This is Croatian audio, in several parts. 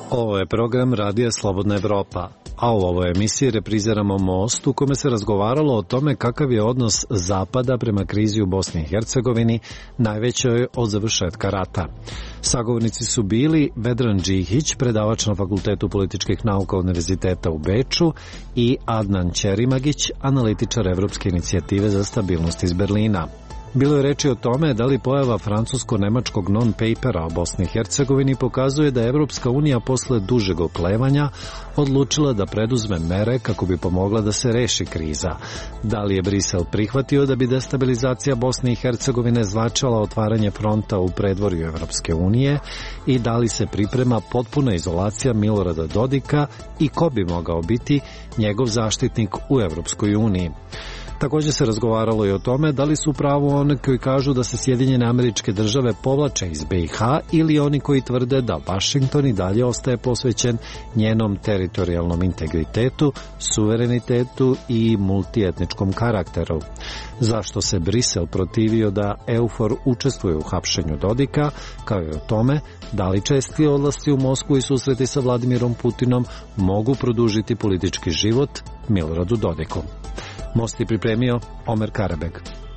Ovo je program Radija Slobodna Evropa, a u ovoj emisiji repriziramo Most u kome se razgovaralo o tome kakav je odnos Zapada prema krizi u Bosni i Hercegovini, najvećoj od završetka rata. Sagovornici su bili Vedran Džihić, predavač na Fakultetu političkih nauka Univerziteta u Beču, i Adnan Ćerimagić, analitičar Evropske inicijative za stabilnost iz Berlina. Bilo je reči o tome da li pojava francusko-nemačkog non-papera o Bosni i Hercegovini pokazuje da je Evropska unija posle dužeg oklevanja odlučila da preduzme mere kako bi pomogla da se reši kriza. Da li je Brisel prihvatio da bi destabilizacija Bosne i Hercegovine značila otvaranje fronta u predvorju Evropske unije i da li se priprema potpuna izolacija Milorada Dodika i ko bi mogao biti njegov zaštitnik u Evropskoj uniji. Također se razgovaralo i o tome da li su pravo oni koji kažu da se Sjedinjene Američke Države povlače iz BiH ili oni koji tvrde da Vašington i dalje ostaje posvećen njenom teritorijalnom integritetu, suverenitetu i multietničkom karakteru. Zašto se Brisel protivio da EUFOR učestvuje u hapšenju Dodika, kao i o tome da li česti odlasci u Moskvu i susreti sa Vladimirom Putinom mogu produžiti politički život Miloradu Dodiku. Most je pripremio Omer Karabeg.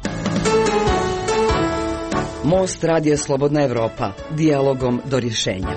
Most Radija Slobodna Evropa, dijalogom do rješenja.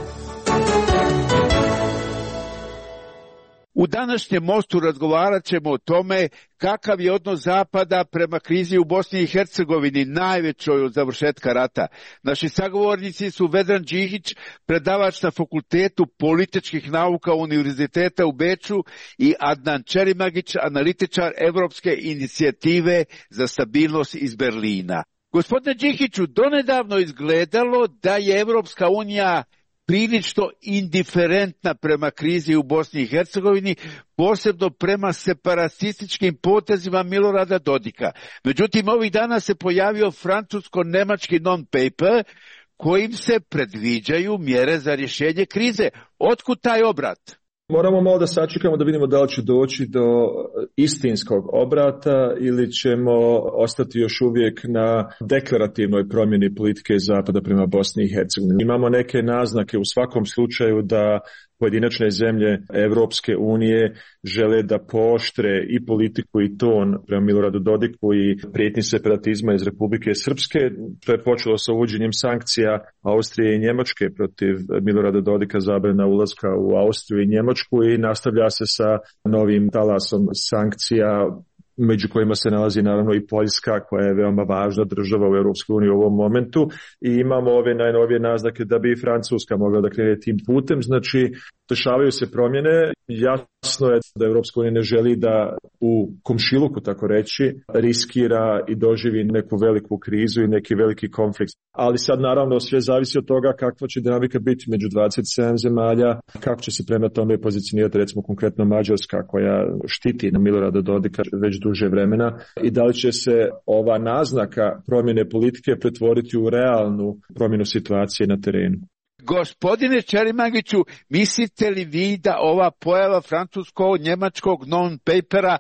U današnjem Mostu razgovarat ćemo o tome kakav je odnos Zapada prema krizi u Bosni i Hercegovini, najvećoj od završetka rata. Naši sagovornici su Vedran Džihić, predavač na Fakultetu političkih nauka Univerziteta u Beču, i Adnan Ćerimagić, analitičar Evropske inicijative za stabilnost iz Berlina. Gospodine Džihiću, donedavno izgledalo da je Evropska unija prilično indiferentna prema krizi u Bosni i Hercegovini, posebno prema separatističkim potezima Milorada Dodika. Međutim, ovih dana se pojavio francusko-nemački non-paper kojim se predviđaju mjere za rješenje krize. Otkud taj obrat? Moramo malo da sačekamo da vidimo da li će doći do istinskog obrata ili ćemo ostati još uvijek na deklarativnoj promjeni politike Zapada prema Bosni i Hercegovini. Imamo neke naznake u svakom slučaju da pojedinačne zemlje Evropske unije žele da pooštre i politiku i ton prema Miloradu Dodiku i prijetnji separatizma iz Republike Srpske. To je počelo sa uvođenjem sankcija Austrije i Njemačke protiv Milorada Dodika, zabrana ulaska u Austriju i Njemačku, i nastavlja se sa novim talasom sankcija, među kojima se nalazi naravno i Poljska, koja je veoma važna država u Europskoj uniji u ovom momentu, i imamo ove najnovije naznake da bi i Francuska mogla da krene tim putem. Znači, dešavaju se promjene. Jasno je da Europska unija ne želi da u komšiluku, tako reći, riskira i doživi neku veliku krizu i neki veliki konflikt. Ali sad naravno sve zavisi od toga kakva će dinamika biti među 27 zemalja, kako će se prema tome pozicionirati recimo konkretno Mađarska, koja štiti na Milorada Dodika već duže vremena, i da li će se ova naznaka promjene politike pretvoriti u realnu promjenu situacije na terenu. Gospodine Ćerimagiću, mislite li vi da ova pojava francusko-njemačkog non-papera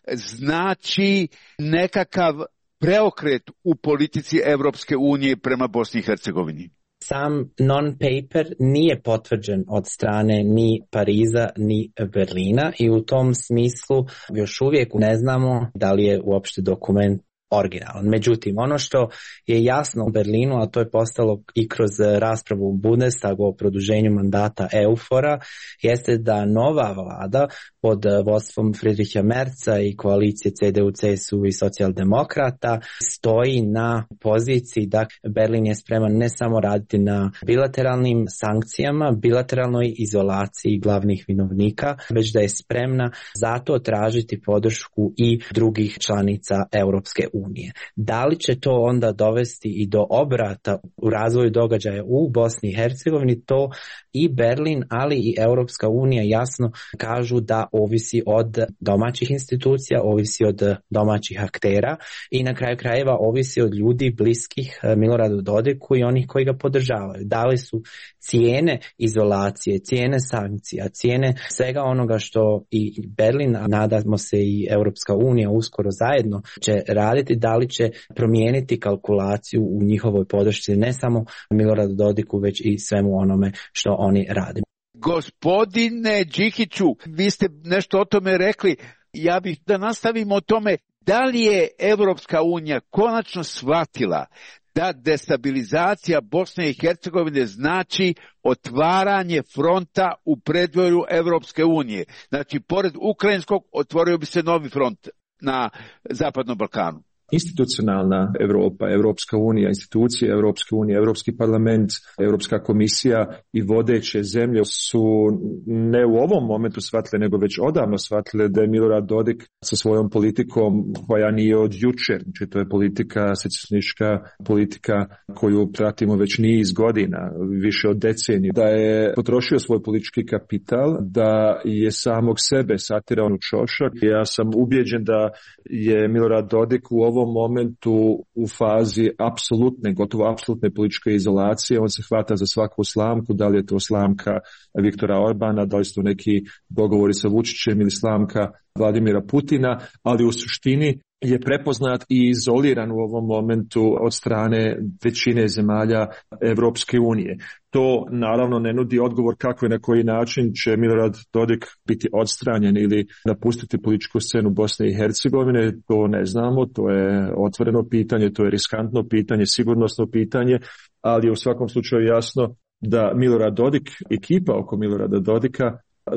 znači nekakav preokret u politici Evropske unije prema Bosni i Hercegovini? Sam non-paper nije potvrđen od strane ni Pariza ni Berlina i u tom smislu još uvijek ne znamo da li je uopšte dokument originalan. Međutim, ono što je jasno u Berlinu, a to je postalo i kroz raspravu u Bundestagu o produženju mandata EUFOR-a, jeste da nova vlada pod vodstvom Friedricha Merza i koalicije CDU, CSU i socijaldemokrata stoji na poziciji da Berlin je spreman ne samo raditi na bilateralnim sankcijama, bilateralnoj izolaciji glavnih vinovnika, već da je spremna zato tražiti podršku i drugih članica Europske unije. Da li će to onda dovesti i do obrata u razvoju događaja u Bosni i Hercegovini, to i Berlin, ali i Europska unija jasno kažu da ovisi od domaćih institucija, ovisi od domaćih aktera i na kraju krajeva ovisi od ljudi bliskih Miloradu Dodiku i onih koji ga podržavaju. Da li su cijene izolacije, cijene sankcija, cijene svega onoga što i Berlin, a nadamo se i Europska unija uskoro zajedno će raditi, da li će promijeniti kalkulaciju u njihovoj podršci ne samo Miloradu Dodiku, već i svemu onome što oni rade. Gospodine Đikiću, vi ste nešto o tome rekli, ja bih da nastavimo o tome. Da li je Evropska unija konačno shvatila da destabilizacija Bosne i Hercegovine znači otvaranje fronta u predvorju Evropske unije? Znači, pored ukrajinskog otvorio bi se novi front na Zapadnom Balkanu. Institucionalna Europa, Evropska unija, institucije Evropske unije, Evropski parlament, Europska komisija i vodeće zemlje su ne u ovom momentu shvatile, nego već odavno shvatile da je Milorad Dodik sa svojom politikom koja nije od jučer, znači to je politika, secesionistička politika koju pratimo već niz godina, više od deceniju, da je potrošio svoj politički kapital, da je samog sebe satirao u čošak. Ja sam ubijeđen da je Milorad Dodik u ovom momentu u fazi apsolutne, gotovo apsolutne političke izolacije. On se hvata za svaku slamku, da li je to slamka Viktora Orbana, da li su to neki dogovori sa Vučićem ili slamka Vladimira Putina, ali u suštini je prepoznat i izoliran u ovom momentu od strane većine zemalja Evropske unije. To naravno ne nudi odgovor kako i na koji način će Milorad Dodik biti odstranjen ili napustiti političku scenu Bosne i Hercegovine. To ne znamo, to je otvoreno pitanje, to je riskantno pitanje, sigurnosno pitanje, ali je u svakom slučaju jasno da Milorad Dodik, ekipa oko Milorada Dodika,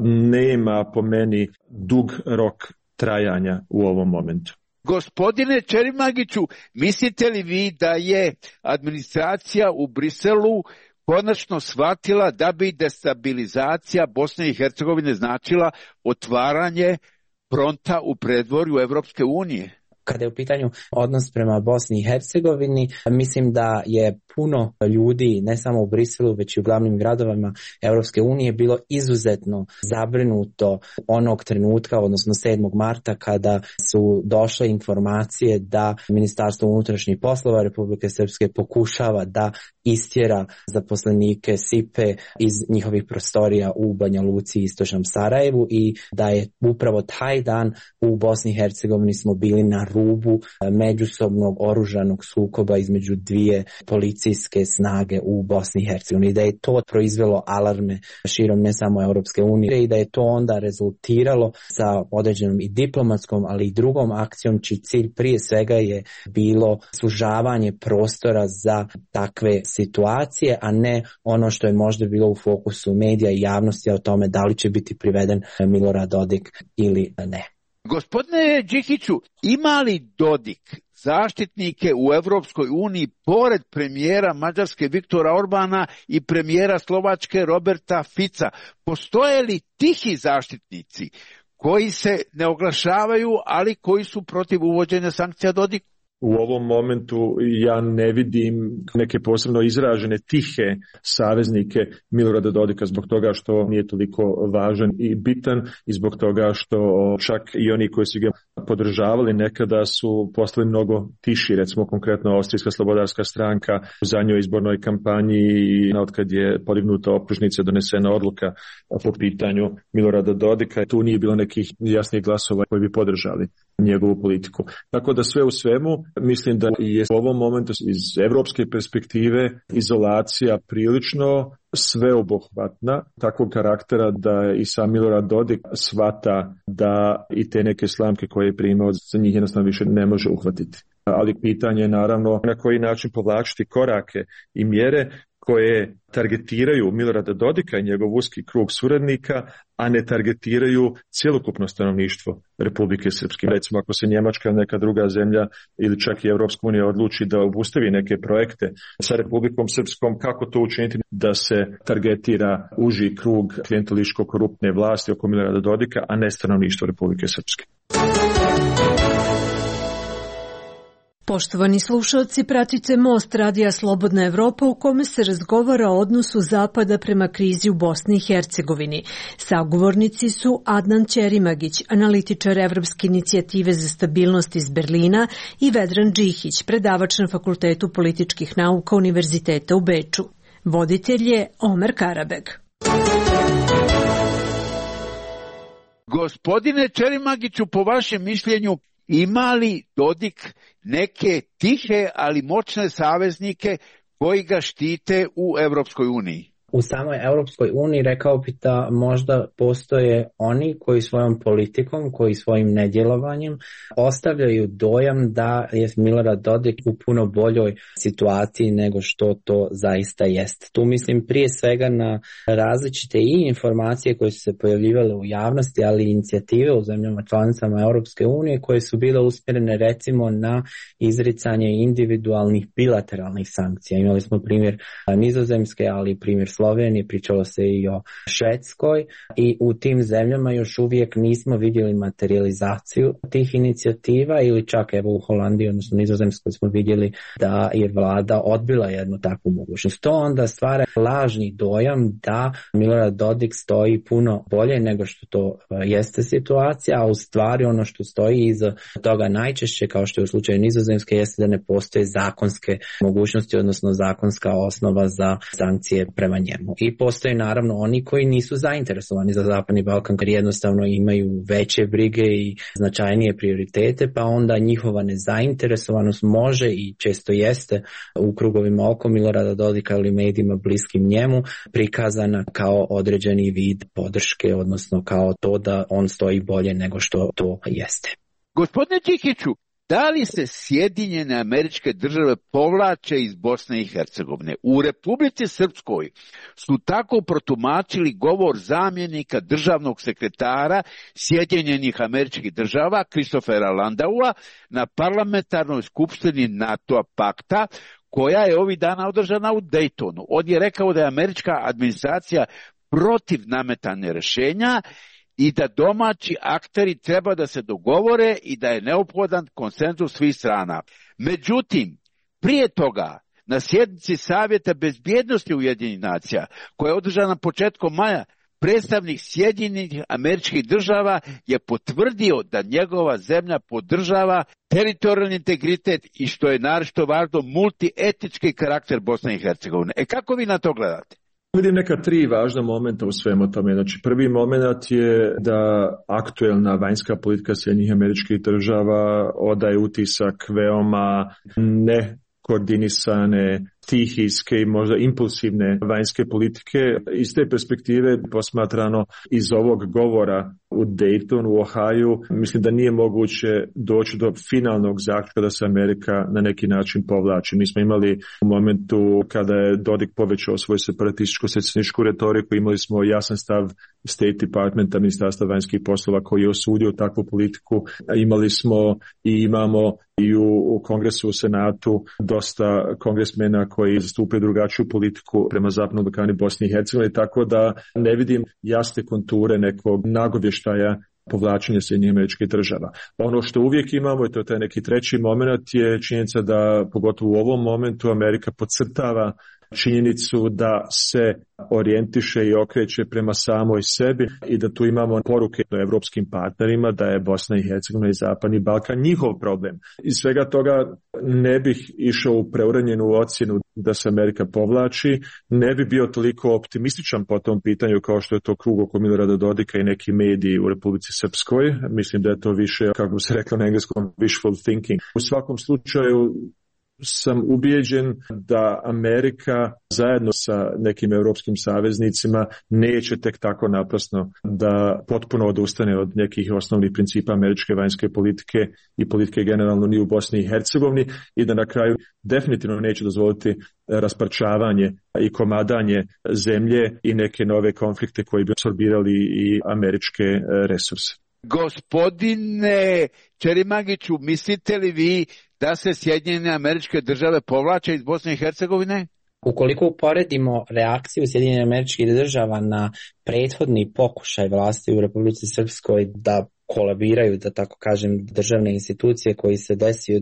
nema po meni dug rok trajanja u ovom momentu. Gospodine Čerimagiću, mislite li vi da je administracija u Briselu konačno shvatila da bi destabilizacija Bosne i Hercegovine značila otvaranje fronta u predvorju Evropske unije? Kada je u pitanju odnos prema Bosni i Hercegovini, mislim da je puno ljudi, ne samo u Briselu, već i u glavnim gradovima Europske unije, bilo izuzetno zabrinuto onog trenutka, odnosno 7. marta, kada su došle informacije da Ministarstvo unutrašnjih poslova Republike Srpske pokušava da istjera zaposlenike SIPE iz njihovih prostorija u Banja Luci i istočnom Sarajevu i da je upravo taj dan u Bosni i Hercegovini smo bili na rubu međusobnog oružanog sukoba između dvije policijske snage u Bosni i Hercegovini. Da je to proizvelo alarme širom ne samo Europske unije i da je to onda rezultiralo sa određenom i diplomatskom, ali i drugom akcijom čiji cilj prije svega je bilo sužavanje prostora za takve situacije, a ne ono što je možda bilo u fokusu medija i javnosti o tome da li će biti priveden Milorad Dodik ili ne. Gospodine Đikiću, ima li Dodik zaštitnike u Evropskoj uniji pored premijera Mađarske Viktora Orbana i premijera Slovačke Roberta Fica? Postoje li tihi zaštitnici koji se ne oglašavaju, ali koji su protiv uvođenja sankcija Dodiku? U ovom momentu ja ne vidim neke posebno izražene tihe saveznike Milorada Dodika zbog toga što nije toliko važan i bitan i zbog toga što čak i oni koji su ga podržavali nekada su postali mnogo tiši, recimo konkretno Austrijska slobodarska stranka u zadnjoj izbornoj kampanji i otkad je podignuta optužnica, donesena odluka po pitanju Milorada Dodika, tu nije bilo nekih jasnih glasova koji bi podržali njegovu politiku. Tako da sve u svemu mislim da je u ovom momentu iz evropske perspektive izolacija prilično sveobuhvatna, takvog karaktera da i sam Milorad Dodik shvata da i te neke slamke koje je primao za njih jednostavno više ne može uhvatiti. Ali pitanje je naravno na koji način povlačiti korake i mjere koje targetiraju Milorada Dodika i njegov uski krug suradnika, a ne targetiraju cjelokupno stanovništvo Republike Srpske. Recimo ako se Njemačka ili neka druga zemlja ili čak i Evropska unija odluči da obustavi neke projekte sa Republikom Srpskom, kako to učiniti da se targetira uži krug klijentelističko-koruptne vlasti oko Milorada Dodika, a ne stanovništvo Republike Srpske. Poštovani slušalci, pratite Most Radija Slobodna Evropa u kome se razgovara o odnosu Zapada prema krizi u Bosni i Hercegovini. Sagovornici su Adnan Ćerimagić, analitičar Evropske inicijative za stabilnost iz Berlina, i Vedran Đikić, predavač na Fakultetu političkih nauka Univerziteta u Beču. Voditelj je Omer Karabeg. Gospodine Ćerimagiću, po vašem mišljenju, ima li Dodik neke tihe, ali moćne saveznike koji ga štite u Evropskoj uniji? U samoj Europskoj uniji rekao bi da možda postoje oni koji svojom politikom, koji svojim nedjelovanjem ostavljaju dojam da je Milorad Dodik u puno boljoj situaciji nego što to zaista jest. Tu mislim prije svega na različite i informacije koje su se pojavljivale u javnosti, ali i inicijative u zemljama članicama Europske unije koje su bile usmjerene recimo na izricanje individualnih bilateralnih sankcija. Imali smo primjer Nizozemske, ali i primjer Slovenije, pričalo se i o Švedskoj i u tim zemljama još uvijek nismo vidjeli materializaciju tih inicijativa ili čak evo u Holandiji, odnosno Nizozemskoj smo vidjeli da je vlada odbila jednu takvu mogućnost. To onda stvara lažni dojam da Milorad Dodik stoji puno bolje nego što to jeste situacija, a u stvari ono što stoji iza toga najčešće, kao što je u slučaju Nizozemske, jeste da ne postoje zakonske mogućnosti, odnosno zakonska osnova za sankcije prema njemu. I postoje naravno oni koji nisu zainteresovani za Zapadni Balkan, jer jednostavno imaju veće brige i značajnije prioritete, pa onda njihova nezainteresovanost može i često jeste u krugovima oko Milorada Dodika ili medijima bliskim njemu prikazana kao određeni vid podrške, odnosno kao to da on stoji bolje nego što to jeste. Gospodine Čikiću, da li se Sjedinjene Američke Države povlače iz Bosne i Hercegovine? U Republici Srpskoj su tako protumačili govor zamjenika državnog sekretara Sjedinjenih Američkih Država Christophera Landaua na parlamentarnoj skupštini NATO pakta koja je ovih dana održana u Daytonu. On je rekao da je američka administracija protiv nametanja rješenja i da domaći akteri treba da se dogovore i da je neophodan konsenzus svih strana. Međutim, prije toga, na sjednici Savjeta bezbjednosti Ujedinjenih nacija, koja je održana početkom maja, predstavnik Sjedinjenih Američkih Država je potvrdio da njegova zemlja podržava teritorijalni integritet i, što je naročito važno, multietnički karakter Bosne i Hercegovine. Kako vi na to gledate? Vidim neka tri važna momenta u svemu tome. Znači, prvi moment je da aktuelna vanjska politika Sjedinjenih Američkih Država odaje utisak veoma nekoordinisane, stihijske i možda impulsivne vanjske politike. Iz te perspektive posmatrano iz ovog govora u Daytonu, u Ohaju, mislim da nije moguće doći do finalnog zaključka da se Amerika na neki način povlači. Mi smo imali u momentu kada je Dodik povećao svoju separatističko-secesionističku retoriku, imali smo jasan stav State Departmenta, Ministarstva vanjskih poslova koji je osudio takvu politiku. Imali smo i imamo i u Kongresu, u Senatu dosta kongresmena koji zastupaju drugačiju politiku prema Zapadnom Balkanu i Bosni i Hercegovini, tako da ne vidim jasne konture nekog nagovještaja povlačenja Sjedinjenih Američkih Država. Ono što uvijek imamo, i to je taj neki treći moment, je činjenica da, pogotovo u ovom momentu, Amerika podcrtava činjenicu da se orijentiše i okreće prema samoj sebi i da tu imamo poruke evropskim partnerima da je Bosna i Hercegovina i Zapadni Balkan njihov problem. Iz svega toga ne bih išao u preuranjenu ocjenu da se Amerika povlači, ne bi bio toliko optimističan po tom pitanju kao što je to krug oko Milorada Dodika i neki mediji u Republici Srpskoj. Mislim da je to više, kako se reklo na engleskom, wishful thinking. U svakom slučaju sam ubijeđen da Amerika zajedno sa nekim europskim saveznicima neće tek tako naprasno da potpuno odustane od nekih osnovnih principa američke vanjske politike i politike generalno ni u Bosni i Hercegovini i da na kraju definitivno neće dozvoliti rasparčavanje i komadanje zemlje i neke nove konflikte koji bi apsorbirali i američke resurse. Gospodine Čerimagiću, mislite li vi da se Sjedinjene Američke Države povlače iz Bosne i Hercegovine? Ukoliko uporedimo reakciju Sjedinjenih Američkih Država na prethodni pokušaj vlasti u Republici Srpskoj da kolabiraju, da tako kažem, državne institucije koji se desio od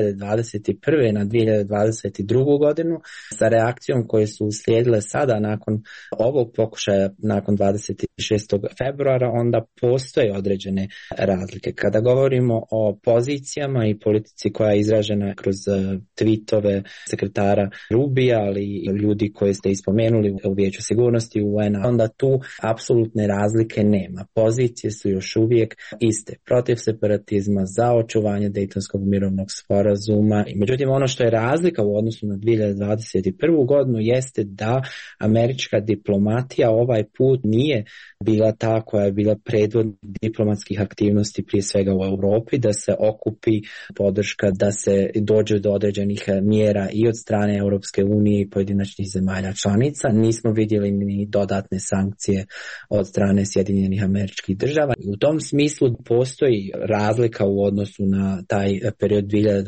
2021. na 2022. godinu sa reakcijom koje su uslijedile sada nakon ovog pokušaja, nakon 26. februara, onda postoje određene razlike. Kada govorimo o pozicijama i politici koja je izražena kroz tweetove sekretara Rubija, ali i ljudi koje ste ispomenuli u Vijeću sigurnosti UN-a, onda tu apsolutne razlike nema. Pozicije su još uvijek iste. Protiv separatizma, za očuvanje Dejtonskog mirovnog sporazuma. Međutim, ono što je razlika u odnosu na 2021. godinu jeste da američka diplomatija ovaj put nije bila ta koja je bila predvodnik diplomatskih aktivnosti prije svega u Europi, da se okupi podrška, da se dođe do određenih mjera i od strane Europske unije i pojedinačnih zemalja članica. Nismo vidjeli ni dodatne sankcije od strane Sjedinjenih Američkih Država. U tom smislu postoji razlika u odnosu na taj period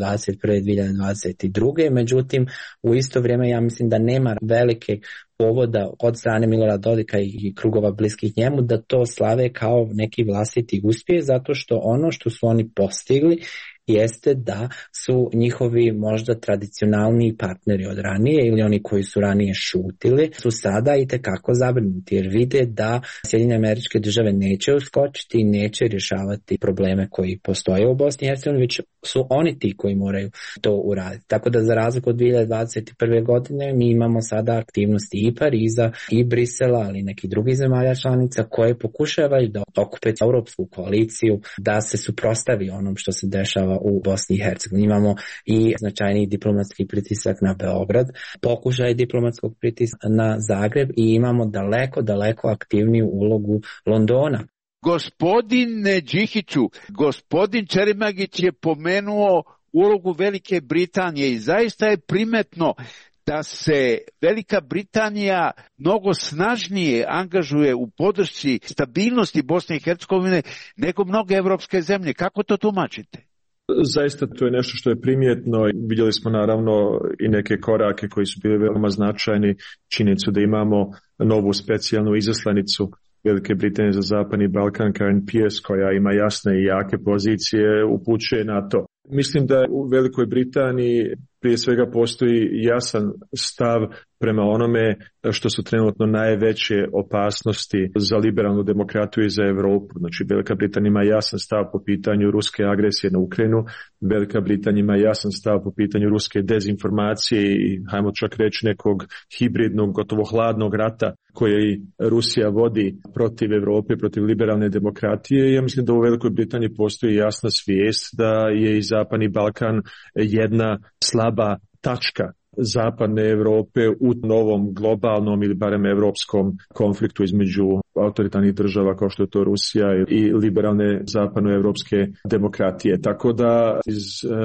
2021-2022. Međutim, u isto vrijeme ja mislim da nema velike povoda od strane Milorada Dodika i krugova bliskih njemu da to slave kao neki vlastiti uspjeh, zato što ono što su oni postigli jeste da su njihovi možda tradicionalni partneri od ranije ili oni koji su ranije šutili su sada itekako zabrinuti jer vide da Sjedinjene Američke Države neće uskočiti i neće rješavati probleme koji postoje u Bosni i Hercegovini, već su oni ti koji moraju to uraditi. Tako da za razliku od 2021. godine mi imamo sada aktivnosti i Pariza i Brisela, ali i nekih drugih zemalja članica koje pokušavaju da okupe europsku koaliciju, da se suprotstavi onom što se dešava u Bosni i Hercegovini. Imamo i značajni diplomatski pritisak na Beograd, pokušaj diplomatskog pritiska na Zagreb i imamo daleko aktivniju ulogu Londona. Gospodine Đihiću, gospodin Čerimagić je pomenuo ulogu Velike Britanije i zaista je primetno da se Velika Britanija mnogo snažnije angažuje u podršci stabilnosti Bosne i Hercegovine nego mnoge evropske zemlje. Kako to tumačite? Zaista to je nešto što je primjetno. Vidjeli smo naravno i neke korake koji su bili veoma značajni. Činjenicu da imamo novu specijalnu izaslanicu Velike Britanije za Zapadni Balkan, Karen Pierce, koja ima jasne i jake pozicije, upućuje na to. Mislim da u Velikoj Britaniji prije svega postoji jasan stav prema onome što su trenutno najveće opasnosti za liberalnu demokratiju i za Europu. Znači, Velika Britanija ima jasan stav po pitanju ruske agresije na Ukrajinu, Velika Britanija ima jasan stav po pitanju ruske dezinformacije i, hajmo čak reći, nekog hibridnog, gotovo hladnog rata koji Rusija vodi protiv Europe, protiv liberalne demokratije. Ja mislim da u Velikoj Britaniji postoji jasna svijest da je i Zapadni Balkan jedna slaba tačka Zapadne Europe u novom globalnom ili barem europskom konfliktu između autoritarnih država kao što je to Rusija i liberalne zapadnoevropske demokratije. Tako da iz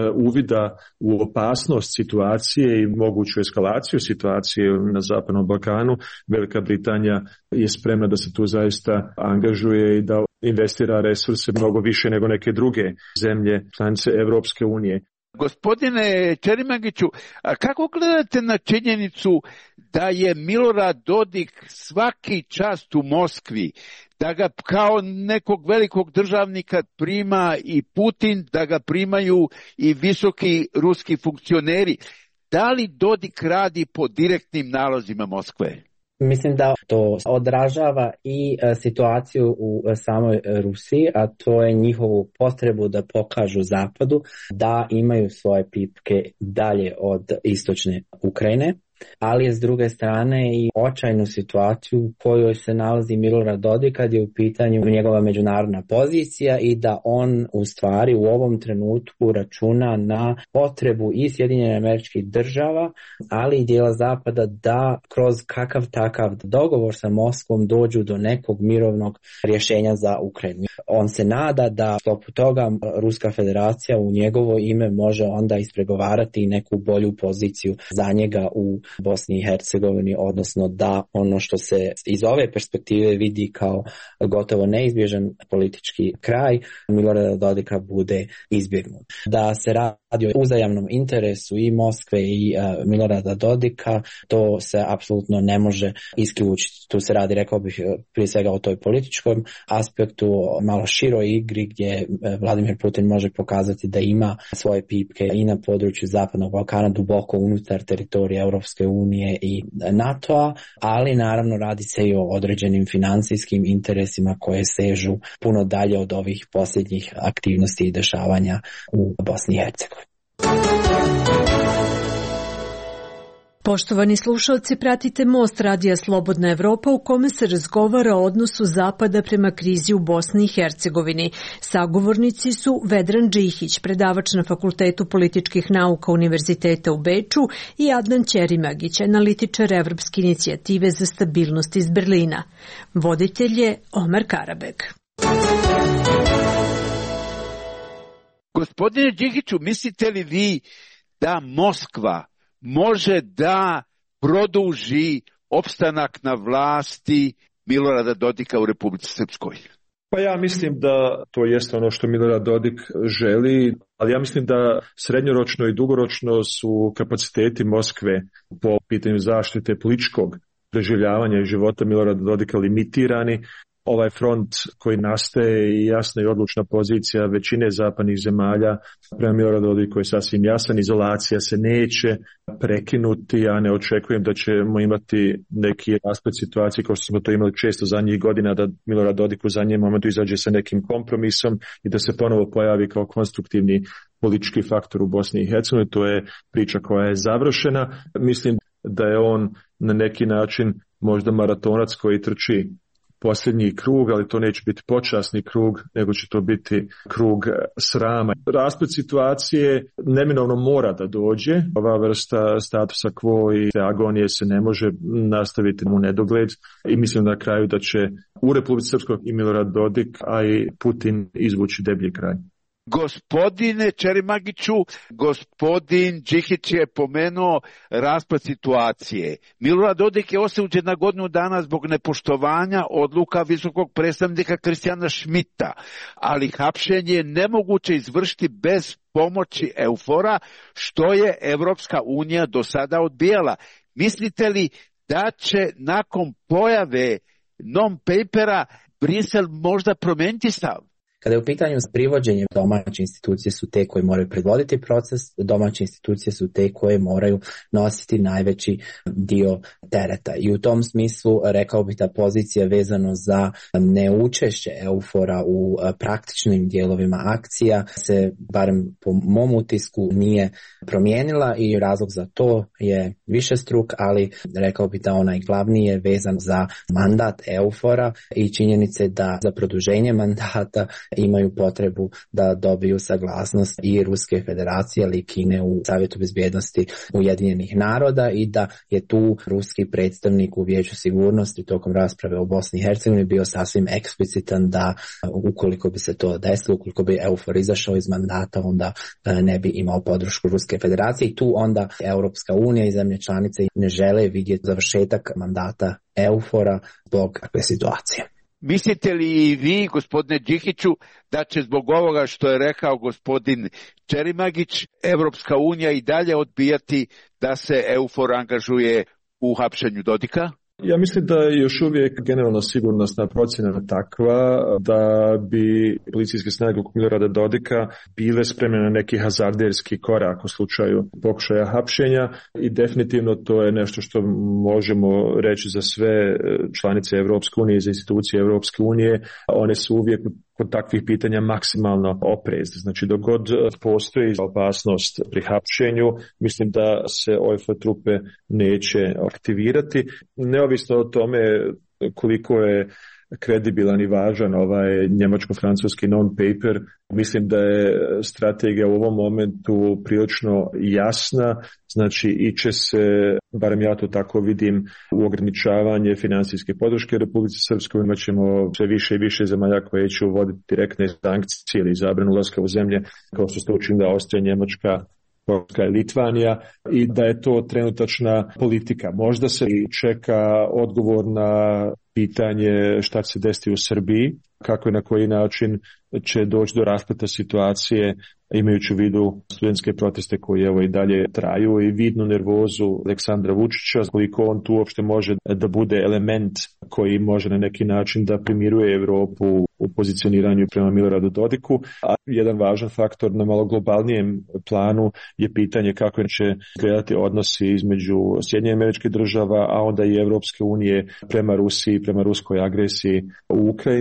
uvida u opasnost situacije i moguću eskalaciju situacije na Zapadnom Balkanu, Velika Britanija je spremna da se tu zaista angažuje i da investira resurse mnogo više nego neke druge zemlje članice Europske unije. Gospodine Čerimagiću, a kako gledate na činjenicu da je Milorad Dodik svaki čast u Moskvi, da ga kao nekog velikog državnika prima i Putin, da ga primaju i visoki ruski funkcioneri? Da li Dodik radi po direktnim nalozima Moskve? Mislim da to odražava i situaciju u samoj Rusiji, a to je njihovu potrebu da pokažu Zapadu da imaju svoje pipke dalje od istočne Ukrajine, ali je s druge strane i očajnu situaciju u kojoj se nalazi Milorad Dodik kad je u pitanju njegova međunarodna pozicija i da on u stvari u ovom trenutku računa na potrebu i Sjedinjenih Američkih Država, ali i dijela Zapada da kroz kakav takav dogovor sa Moskvom dođu do nekog mirovnog rješenja za Ukrajinu. On se nada da sklopu toga Ruska federacija u njegovo ime može onda ispregovarati neku bolju poziciju za njega u Bosni i Hercegovini, odnosno da ono što se iz ove perspektive vidi kao gotovo neizbježan politički kraj Milorada Dodika bude izbjegnut. Da se radi o uzajamnom interesu i Moskve i Milorada Dodika, to se apsolutno ne može isključiti. Tu se radi, rekao bih, prije svega o toj političkom aspektu, malo široj igri gdje Vladimir Putin može pokazati da ima svoje pipke i na području Zapadnog Balkana, duboko unutar teritorija Europske unije i NATO-a, ali naravno radi se i o određenim financijskim interesima koje sežu puno dalje od ovih posljednjih aktivnosti i dešavanja u Bosni i Hercegovini. Poštovani slušalci, pratite Most radija Slobodna Evropa u kome se razgovara o odnosu Zapada prema krizi u Bosni i Hercegovini. Sagovornici su Vedran Džihić, predavač na Fakultetu političkih nauka Univerziteta u Beču, i Adnan Ćerimagić, analitičar Evropske inicijative za stabilnost iz Berlina. Voditelj je Omer Karabeg. Gospodine Džihiću, mislite li vi da Moskva može da produži opstanak na vlasti Milorada Dodika u Republici Srpskoj? Pa ja mislim da to jeste ono što Milorad Dodik želi, ali ja mislim da srednjoročno i dugoročno su kapaciteti Moskve po pitanju zaštite političkog preživljavanja i života Milorada Dodika limitirani. Ovaj front koji nastaje i jasna i odlučna pozicija većine zapadnih zemalja prema Miloradu Dodiku je sasvim jasan. Izolacija se neće prekinuti, ja ne očekujem da ćemo imati neki rasplet situacije kao što smo to imali često zadnjih godina, da Milorad Dodik u zadnjem momentu izađe sa nekim kompromisom i da se ponovo pojavi kao konstruktivni politički faktor u Bosni i Hercegovini. To je priča koja je završena. Mislim da je on na neki način možda maratonac koji trči posljednji krug, ali to neće biti počasni krug, nego će to biti krug srama. Rasplet situacije neminovno mora da dođe. Ova vrsta statusa quo i te agonije se ne može nastaviti u nedogled i mislim na kraju da će u Republici Srpskoj i Milorad Dodik, a i Putin izvući deblji kraj. Gospodine Ćerimagiću, gospodin Džihić je pomenuo raspad situacije. Milorad Dodik je osuđen na godinu dana zbog nepoštovanja odluka visokog predstavnika Kristijana Šmita, ali hapšenje je nemoguće izvršiti bez pomoći EUFOR-a, što je Evropska unija do sada odbijala. Mislite li da će nakon pojave non-papera Brisel možda promijeniti stav? Kada je u pitanju privođenje, domaće institucije su te koje moraju predvoditi proces, domaće institucije su te koje moraju nositi najveći dio tereta. I u tom smislu rekao bih da pozicija vezano za neučešće EUFOR-a u praktičnim dijelovima akcija se, barem po mom utisku, nije promijenila i razlog za to je višestruk, ali rekao bih da onaj glavni je vezan za mandat EUFOR-a i činjenice da za produženje mandata imaju potrebu da dobiju saglasnost i Ruske federacije, ali i Kine u Savjetu bezbjednosti Ujedinjenih naroda i da je tu ruski predstavnik u Vijeću sigurnosti tokom rasprave o Bosni i Hercegovini bio sasvim eksplicitan da ukoliko bi se to desilo, ukoliko bi EUFOR izašao iz mandata, onda ne bi imao podršku Ruske federacije i tu onda Europska unija i zemlje članice ne žele vidjeti završetak mandata EUFOR-a zbog takve situacije. Mislite li i vi, gospodine Džihiću, da će zbog ovoga što je rekao gospodin Ćerimagić, Evropska unija i dalje odbijati da se EUFOR angažuje u hapšenju Dodika? Ja mislim da je još uvijek generalno sigurnosna procjena takva da bi policijske snage oko Milorada Dodika bile spremne na neki hazarderski korak u slučaju pokušaja hapšenja i definitivno to je nešto što možemo reći za sve članice Evropske unije i za institucije Evropske unije. One su uvijek kod takvih pitanja maksimalno oprezne. Znači, dok god postoji opasnost pri hapšenju, mislim da se OFO trupe neće aktivirati. Neovisno o tome koliko je kredibilan i važan ovaj njemačko-francuski non-paper, mislim da je strategija u ovom momentu prilično jasna, znači iće se, barem ja to tako vidim, u ograničavanje financijske podrške Republici Srpskoj. Imat ćemo sve više i više zemalja koje će uvoditi direktne sankcije ili zabranu ulaska u zemlje, kao što se učinila Austrija, Njemačka, Poljska i Litvanija, i da je to trenutačna politika. Možda se čeka odgovor na pitanje šta će se desiti u Srbiji, kako i na koji način će doći do raspleta situacije, imajući u vidu studentske proteste koji evo i dalje traju i vidnu nervozu Aleksandra Vučića, koliko on tu uopšte može da bude element koji može na neki način da primiruje Evropu u pozicioniranju prema Miloradu Dodiku. A jedan važan faktor na malo globalnijem planu je pitanje kako će gledati odnosi između Sjedinjenih Američkih Država, a onda i Evropske unije prema Rusiji, prema ruskoj agresiji u Ukrajini.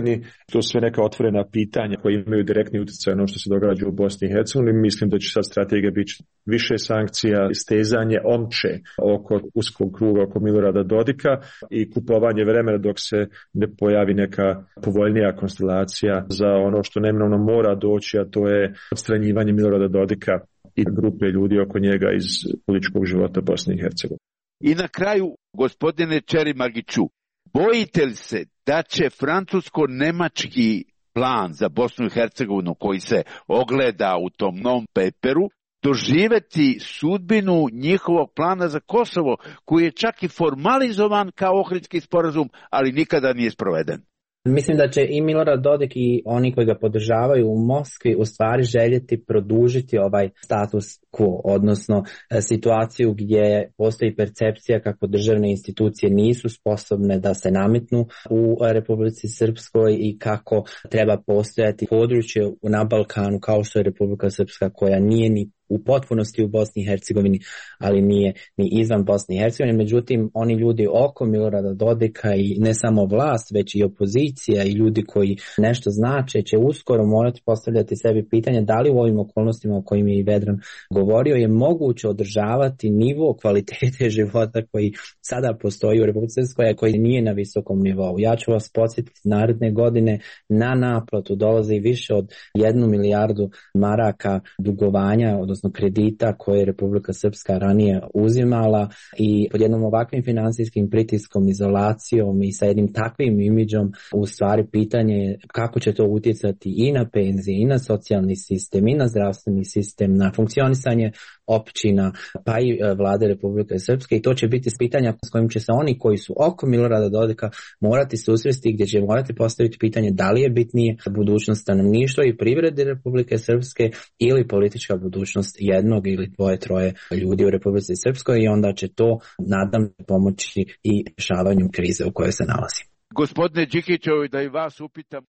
To su sve neka otvorena pitanja koje imaju direktni utjecaj na ono što se događa u Bosni i Hercegovini. Mislim da će sad strategija biti više sankcija, stezanje omče oko uskog kruga oko Milorada Dodika i kupovanje vremena dok se ne pojavi neka povoljnija konstelacija za ono što neminovno mora doći, a to je odstranjivanje Milorada Dodika i grupe ljudi oko njega iz političkog života Bosne i Hercegovine. I na kraju, gospodine Čerimagiću, bojite li se da će francusko-nemački plan za Bosnu i Hercegovinu koji se ogleda u tom non-paperu doživjeti sudbinu njihovog plana za Kosovo koji je čak i formalizovan kao Ohridski sporazum, ali nikada nije sproveden? Mislim da će i Milorad Dodik i oni koji ga podržavaju u Moskvi u stvari željeti produžiti ovaj status quo, odnosno situaciju gdje postoji percepcija kako državne institucije nisu sposobne da se nametnu u Republici Srpskoj i kako treba postojati područje na Balkanu kao što je Republika Srpska koja nije ni u potpunosti u Bosni i Hercegovini, ali nije ni izvan Bosne i Hercegovine. Međutim, oni ljudi oko Milorada Dodika i ne samo vlast, već i opozicija i ljudi koji nešto znače će uskoro morati postavljati sebi pitanje da li u ovim okolnostima o kojim je i Vedran govorio je moguće održavati nivo kvalitete života koji sada postoji u Republici Srpskoj, a koji nije na visokom nivou. Ja ću vas podsjetiti, naredne godine na naplatu dolazi više od 1 milijardu maraka dugovanja, odnosno kredita koje je Republika Srpska ranije uzimala i pod jednom ovakvim finansijskim pritiskom, izolacijom i sa jednim takvim imidžom u stvari pitanje je kako će to utjecati i na penzije, i na socijalni sistem, i na zdravstveni sistem, na funkcionisanje općina, pa i vlade Republike Srpske i to će biti pitanja s kojim će se oni koji su oko Milorada Dodika morati susresti, gdje će morati postaviti pitanje da li je bitnije budućnost stanovništva i privrede Republike Srpske ili politička budućnost jednog ili dvoje, troje ljudi u Republici Srpskoj i onda će to nadam pomoći i rješavanju krize u kojoj se nalazi. Gospodine Đikićevi, da i vas upitam,